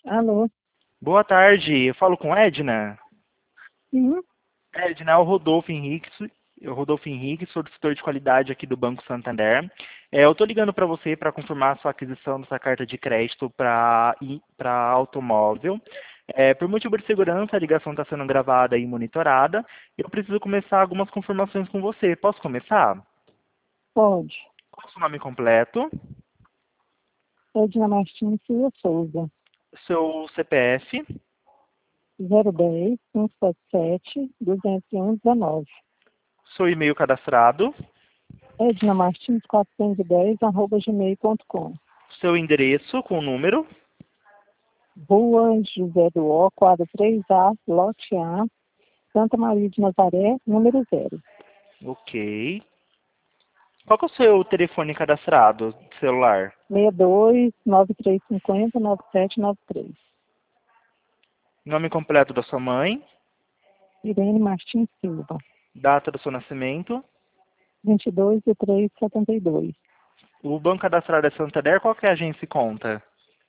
Alô? Boa tarde, eu falo com Edna. Sim, Edna, é o Rodolfo Henrique, sou consultor de qualidade aqui do Banco Santander. Eu estou ligando para você para confirmar a sua aquisição dessa carta de crédito para automóvel. Por motivo de segurança, a ligação está sendo gravada e monitorada. Eu preciso começar algumas confirmações com você. Posso começar? pode. Qual é o seu nome completo? Edna Martins Silva Souza, Seu CPF? 010 177 201 19. Seu e-mail cadastrado? Edna Martins 410 @gmail.com. Seu endereço com o número? Rua José do Ó, quadra 3A, lote A, Santa Maria de Nazaré, número 0. Ok. Qual que é o seu telefone cadastrado, celular? 62 9350 9793. Nome completo da sua mãe, Irene Martins Silva, data do seu nascimento. 22 de 3 72. O banco cadastrado é Santander, qual que é a agência e conta?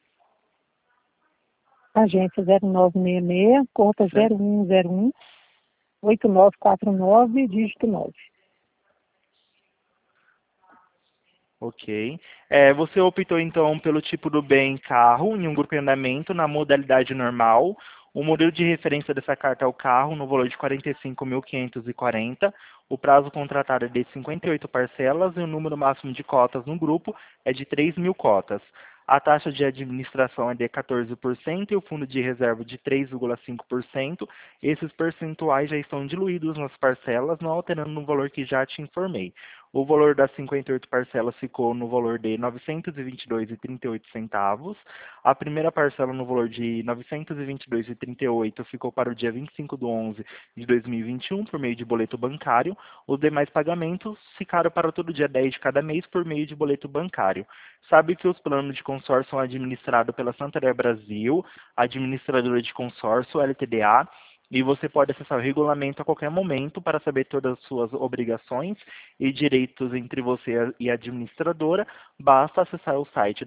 Agência 0966, conta Certo. 0101 8949, dígito 9. Ok. Você optou então pelo tipo do bem carro em um grupo em andamento na modalidade normal. O modelo de referência dessa carta é o carro no valor de 45.540. O prazo contratado é de 58 parcelas e o número máximo de cotas no grupo é de 3.000 cotas. A taxa de administração é de 14% e o fundo de reserva de 3,5%. Esses percentuais já estão diluídos nas parcelas, não alterando no valor que já te informei. O valor das 58 parcelas ficou no valor de R$ 922,38. A primeira parcela no valor de R$ 922,38 ficou para o dia 25 de 11 de 2021 por meio de boleto bancário. Os demais pagamentos ficaram para todo dia 10 de cada mês por meio de boleto bancário. Sabe que os planos de consórcio são administrados pela Santander Brasil, administradora de consórcio, LTDA, e você pode acessar o regulamento a qualquer momento para saber todas as suas obrigações e direitos entre você e a administradora. Basta acessar o site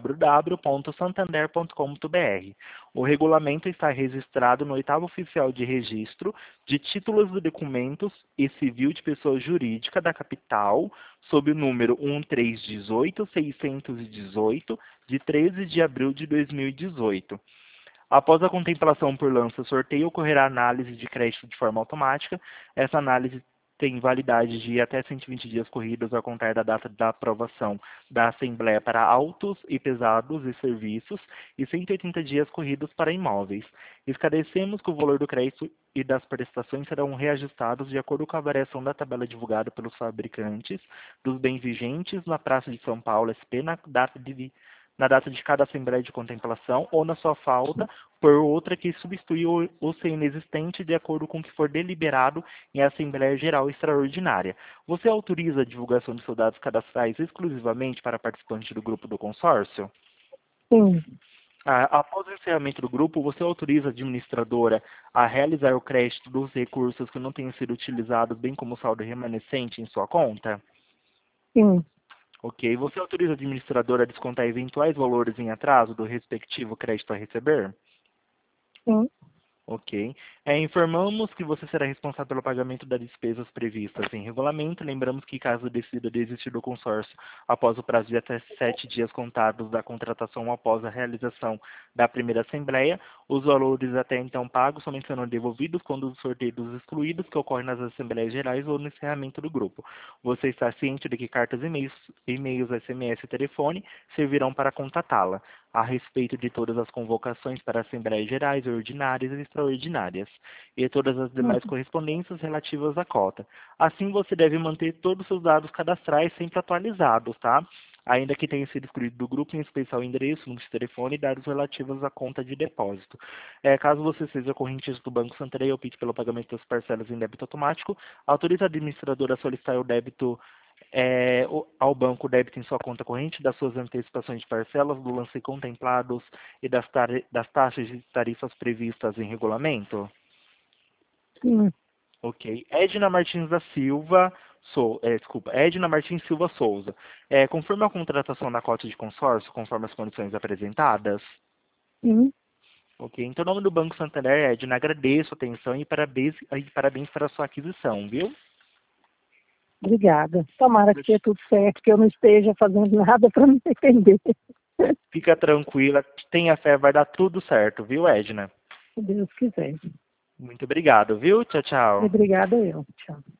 www.santander.com.br. O regulamento está registrado no oitavo oficial de registro de títulos e documentos e civil de pessoa jurídica da capital, sob o número 1318618, de 13 de abril de 2018. Após a contemplação por lança-sorteio, ocorrerá análise de crédito de forma automática. Essa análise tem validade de até 120 dias corridos a contar da data da aprovação da Assembleia para autos e pesados e serviços e 180 dias corridos para imóveis. Esclarecemos que o valor do crédito e das prestações serão reajustados de acordo com a variação da tabela divulgada pelos fabricantes dos bens vigentes na Praça de São Paulo, SP, na data de cada Assembleia de Contemplação ou na sua falta por outra que substitui ou ser inexistente de acordo com o que for deliberado em Assembleia Geral Extraordinária. Você autoriza a divulgação de seus dados cadastrais exclusivamente para participantes do grupo do consórcio? Sim, Após o encerramento do grupo, você autoriza a administradora a realizar o crédito dos recursos que não tenham sido utilizados, bem como o saldo remanescente em sua conta? sim, Ok. Você autoriza a administradora a descontar eventuais valores em atraso do respectivo crédito a receber? sim. Ok. Informamos que você será responsável pelo pagamento das despesas previstas em regulamento. Lembramos que, caso decida desistir do consórcio após o prazo de até 7 dias contados da contratação após a realização da primeira assembleia, os valores até então pagos somente serão devolvidos quando os sorteios excluídos que ocorrem nas assembleias gerais ou no encerramento do grupo. Você está ciente de que cartas, e-mails, SMS e telefone servirão para contatá-la a respeito de todas as convocações para assembleias gerais, ordinárias e extraordinárias, e todas as demais Uhum. correspondências relativas à cota. Assim, você deve manter todos os seus dados cadastrais sempre atualizados, tá? Ainda que tenha sido excluído do grupo, em especial o endereço, número de telefone e dados relativos à conta de depósito. Caso você seja correntista do Banco Santander e opte pelo pagamento das parcelas em débito automático, autorize a administradora a solicitar o débito ao banco o débito em sua conta corrente das suas antecipações de parcelas, do lance contemplados e das taxas de tarifas previstas em regulamento? Sim. Ok. Edna Martins da Silva, Edna Martins Silva Souza. Conforme a contratação da cota de consórcio, conforme as condições apresentadas? Sim. Ok? Então, em nome do Banco Santander, Edna, agradeço a atenção e parabéns para a sua aquisição, viu? Obrigada. Tomara que dê tudo certo, que eu não esteja fazendo nada para me arrepender. Fica tranquila, tenha fé, vai dar tudo certo, viu, Edna? Se Deus quiser. Muito obrigado, viu? Tchau, tchau. Obrigada eu. Tchau.